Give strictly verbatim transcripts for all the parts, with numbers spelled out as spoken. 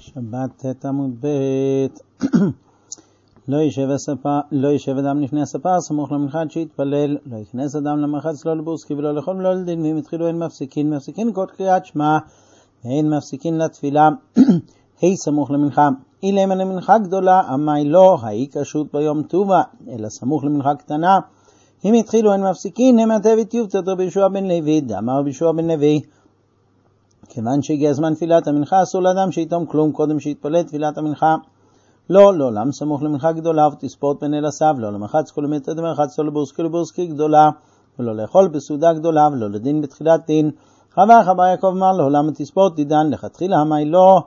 שבת את עמוד בית. לא יישב הספה, לא יישב אדם לפני הספה, סמוך למנחת שיתפלל, לא יכנס אדם למרחץ לא לבוסקי ולא לכל ולא לדין, ואם התחילו אין מפסיקין, מפסיקין כל קריאת שמע, ואין מפסיקין לתפילה, היי סמוך למנחה, אילם על המנחה גדולה, אמי לא, היי קשות ביום טובה, אלא סמוך למנחה קטנה, אם התחילו אין מפסיקין, הם התבת יובצת רבי ישוע בן לוי, דאמר רבי ישוע בן לוי, כיוון שהגיע הזמן תפילת המנחה, אסור לאדם שיתום כלום קודם שיתפלל תפילת המנחה. לא, לא, למה סמוך למנחה גדולה ותספות בין אל הסב, לא למחץ כל מטר דמרחץ, לא לבורסקי לבורסקי גדולה, ולא לאכול בסעודה גדולה, ולא לדין בתחילת דין. חווה חבר יעקב אמר לו, למה תספות דידן, לכתחילה המי לא,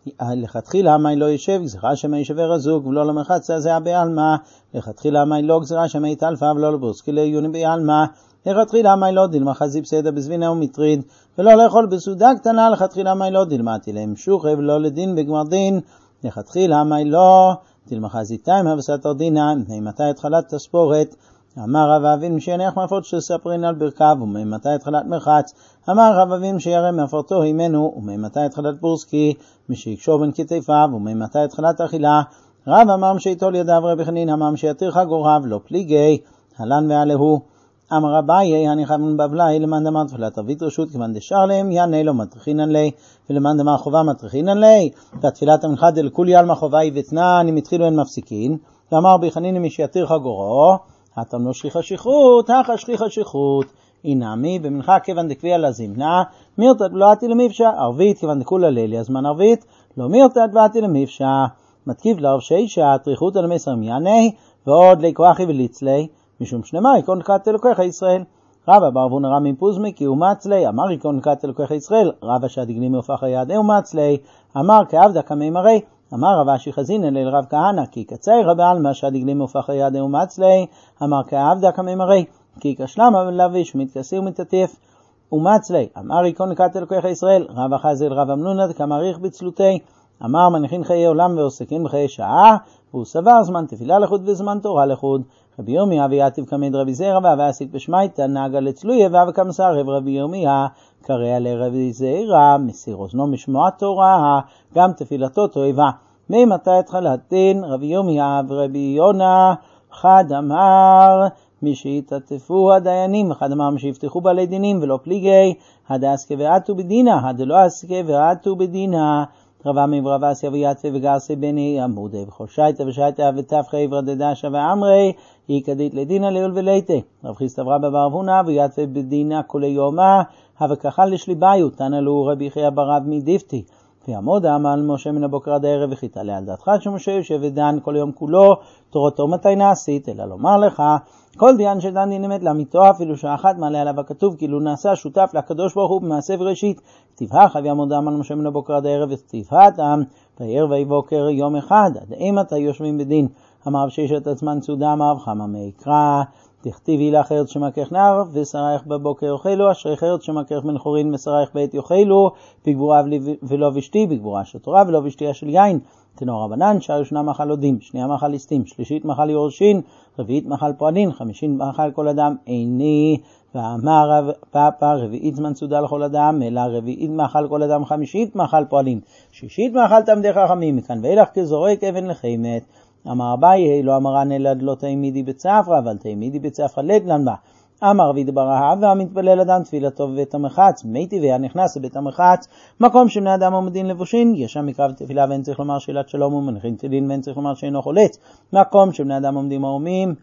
לכתחילה המי לא ישב, גזירה שמי ישבר הזוג, ולא למרחץ הזה בעלמה, לכתחילה המי לא, גזירה שמי תלפה, ולא לבורסקי לעיוני בעלמה, לכתחילה המי לא, דילמה חזי בסדר בזבינה ומטריד, ולא לאכול בסעודה קטנה, לכתחילה המי לא, דילמתי להם שוחה, ולא לדין בגמר דין, לכתחילה המי לא, דילמה חזיתיים הבסתר דינה, ממתי התחלת תספורת, אמר רב אבין שיניח מאפות שספרין על ברכיו, וממתי התחלת מרחץ, אמר רב אבין שירא מאפותו הימנו, וממתי התחלת בורסקי, משיקשור בין כתפיו, וממתי התחלת אכילה, רב אמר שיתול ידיו רבי חנין, אמר שיתיר חגוריו, לא פליגי, הלן ועלהו, אמר אביי, אני חייבן בבלי, למען דמר תפילת ערבית רשות, כיוון דשר להם, יענה לו מטריחינן לי, ולמען דמר חובה מטריחינן לי, והתפילת המנחה דל כולי על מחובה ותנן, אם התחילו אין מפסיקין, ואמר רבי חנין, מי שיתיר חגורו, התם לא שליחה שכרות, הכה שליחה שכרות, אינמי, במנחה כיוון דקביע לזמנה, מירתת ולאתי למפשע, ערבית כיוון דקולה לילי, הזמן ערבית, לא מירתת ולאתי למפשע, מתקיב לערב שישה, תריחות על מסר מיעני, ועוד לכוחי וליצלי, משום שנאמר, יקון נקת אלוקך ישראל. רבא בערבון הרם מפוזמי, כי הוא מצלי, אמר יקון נקת אלוקך ישראל, רבא שהדגלי מהופך היד, הוא מצלי, אמר כעבדה כמימרי, אמר רבא שחזין אל רב כהנא, כי קצי רבא עלמא שהדגלי מהופך היד, הוא מצלי, אמר כעבדה כמימרי, כי כשלם לביש מתכסי ומתעטף, ומצלי, אמר יקון נקת אלוקך ישראל, רבא חזיל רבא מנונת, כמעריך בצלותי, אמר מניחין חיי עולם ועוסקין בחיי שעה, והוא סבר זמן תפילה לחוד וזמן תורה לחוד. רבי ירמיה ויעתיב כמד רבי זרע והעסיק בשמייתא נהגה לצלויה וכמסר רב רבי ירמיה קרא לרבי זרע מסיר אוזנו משמוע תורה גם תפילתו תועבה. ממתי התחלת דין? רבי ירמיה ורבי יונה אחד אמר מי שיתעטפו הדיינים, אחד אמר מי שיפתחו בעלי דינים ולא פליגי, הדעסקה ועתו בדינה, הדלא עסקה ועתו בדינה. רבה מברבה עשיה ויעטפה וגרסי בני עמודי וכל שייטה ושייטה ותפחי ורדדשה ואמרי היא כדית לדינה ליול וליתה. רב חיסטב רבה בערבונה ויעטפה בדינה כל יומה וכחל לשליביו תנא לו רבי חיה ברב מדיפתי ויעמוד עמל משה מן הבוקר עד הערב וחיתה על דעתך שמשה יושב ודן כל יום כולו תורתו מתי נעשית אלא לומר לך כל דיין שדן דין אמת לאמיתו אפילו שאחת מעלה עליו הכתוב כאילו נעשה שותף לקדוש ברוך הוא במעשה וראשית כתיבך ויעמוד עמל משה מן הבוקר עד הערב וכתיבתם ויער ויבוקר יום אחד עד אימתה יושבים בדין אמר שישת עצמן צודה אמר חמה מיקרא תכתיבי לך ארץ שמקך נער ושרייך בבוקר יאכלו אשריך ארץ שמקך בן חורין ושרייך בעת יאכלו בגבורה ולא ושתי בגבורה של תורה ולא ושתייה של יין תנור רבנן שהראשונה מחל עודים שנייה מחל ליסטים שלישית מחל יורשין רביעית מחל פועלין חמישית מחל כל אדם איני ואמר רב פאפה רביעית זמן סעודה לכל אדם אלא רביעית מחל כל אדם חמישית מחל פועלין שישית מחל תלמידי חכמים מכאן ואילך כזורק אבן לחימת. אמר אביי לא אמרן אלא לא תעמידי בצפרא אבל תעמידי בצפרא לדלן בה. אמר רבי דברה והמתפלל אדם תפילתו בבית המרחץ מתי והיה נכנס לבית המרחץ מקום שבני אדם עומדים לבושין יש שם מקרב תפילה ואין צריך לומר שאלת שלום ומנחין תפילין ואין צריך לומר שאינו חולץ מקום שבני אדם עומדים ערומים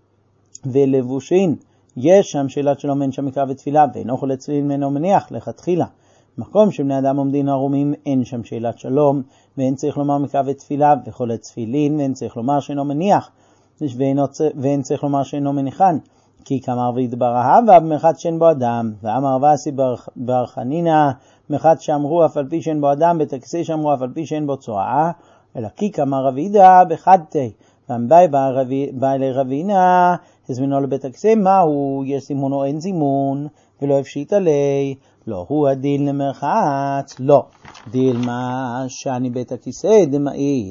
ולבושין יש שם שאלת שלום ואין שם מקרב תפילה ואינו חולץ תפילין ואינו מניח לכתחילה מקום שבני אדם עומדים ערומים אין שם שאלת שלום ואין צריך לומר מקרב תפילה וחולץ תפילין ואין צריך לומר שאינו מניח ואין צריך לומר שאינו מניחן כי כמר וידברה ובמחץ שאין בו אדם ואמר ועשי בר חנינה מחץ שאמרו אף על פי שאין בו אדם בתכסי שאמרו אף על פי שאין בו צועה אלא כי כמר רבידה בחדתי ואמבי בא אלי רבינה הזמינו לבית הכסי מהו יש זימון או אין זימון ולא הפשיט עלי לא הוא הדין למרחץ לא דיל מה שאני בית הכיסא דמאיס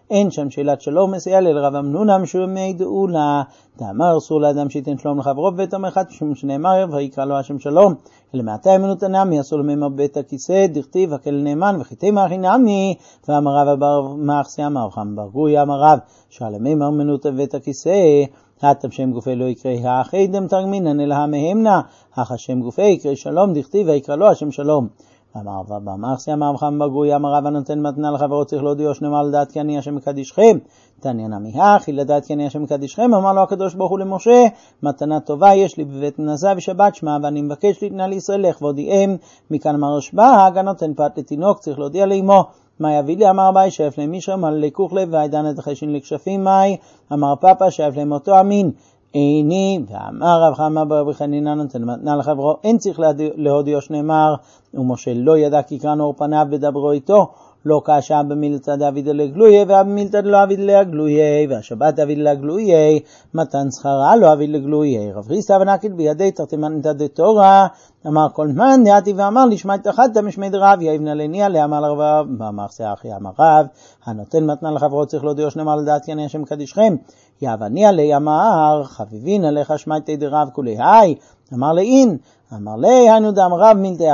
אין שם שאלת שלום מסייע לרב אמנונה משומי דאולה, דאמר אסור לאדם שייתן שלום לחברו בבית המרחץ, משום שנאמר ויקרא לו השם שלום. למעטה אמנות הנמי אסור לממר בית הכיסא, דכתיב הקל נאמן וחיתי מאחי נמי, ואמר רב אבר מאחסי אמר וחם ברגוי אמר רב, שאל ממר אמנות בית הכיסא, הטם שם גופי לא יקרא האחי דם תרגמינן אלא המהמנה, אך השם גופי יקרא שלום, דכתיב ויקרא לו השם שלום. אמר רב אבר מאחסי אמר וחם ברגוי אמר רב, הנותן מתנה לחברו צריך להודיעו שנאמר לדעת כי אני השם מקדישכם. תניא נמי הכי לדעת כי אני השם מקדישכם. אמר לו הקדוש ברוך הוא למשה, מתנה טובה יש לי בבית נזה ושבת שמע, ואני מבקש להתנה לישראל לכבודיהם. מכאן אמר רשב"ג, הנותן פת לתינוק צריך להודיע לאמו. מה יביא לי? אמר אביי שאף להם מישרם על לקוך לב והעידן את החשין לכשפים מאי. אמר פאפה שאף להם אותו אמין איני. ואמר רב חמא בר חנינא, נותן מתנה לחברו אין צריך להודיעו שנאמר, ומשה לא ידע כי קרן אור פניו ודברו איתו, לא קשה במילתא דוד לגלויה ובמילתא דלא אביד לגלויה, והשבת דוד לגלויה, מתן שכרה לא אביד לגלויה. רב חיסדא ונקיל בידי תרתמנתא דתורה, אמר כל מן דעתי ואמר לשמע התאחדת משמי דרב, יבנה לניה לאמר לרב, ואמר שאחי אמר רב, הנותן מתנה לחברו צריך להודיעו שנאמר לדעת כי אני השם מקדישכם. יבניה לי אמר חביבין עליך שמעתי דרב כולי היי, אמר לאין, אמר לי היינו דם רב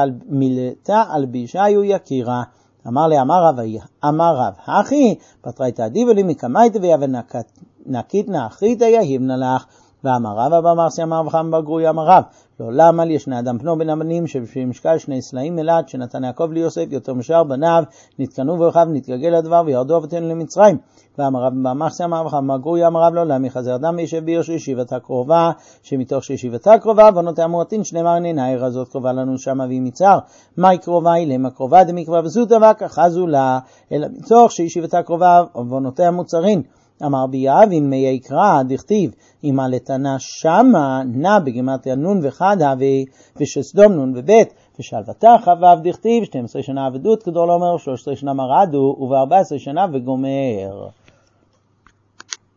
מילתא על בישאיו יקירה. אמר לי אמר רב, אמר רב הכי פטרייתא דיבא לי מקמייתא ויבן נקיתנא אחריתא יהיבנא לך. ואמר רב אבא מרסי אמר וחם בגרוי אמר רב, לא למה לי ישנה אדם פנו בין הבנים שבמשקל שני סלעים מלאת שנתן יעקב ליוסף יותר משאר בניו, נתקנו ורחב נתגלגל הדבר וירדו אבותינו למצרים. ואמר רב אבא מרסי אמר וחם בגרוי אמר רב, לא למה יחזר אדם וישב בעיר שישיבתה קרובה, שמתוך שישיבתה קרובה בנותי המועטין שנאמר נהנה העיר הזאת קרובה לנו שמה והיא מצר. מהי קרובה? היא למה קרובה דמקווה וזוטה וכחזו לה, אלא מתוך שישיבתה קרובה בנותי המוצרין. אמר ביאבין מי יקרא דכתיב אם הלתנה שמה נע בגימטריה נון וחד הווי ושסדום נון ובית ושלוותה חבב דכתיב שתים עשרה שנה עבדות כדור לא אומר שלוש עשרה שנה מרדו וב-ארבע עשרה שנה וגומר.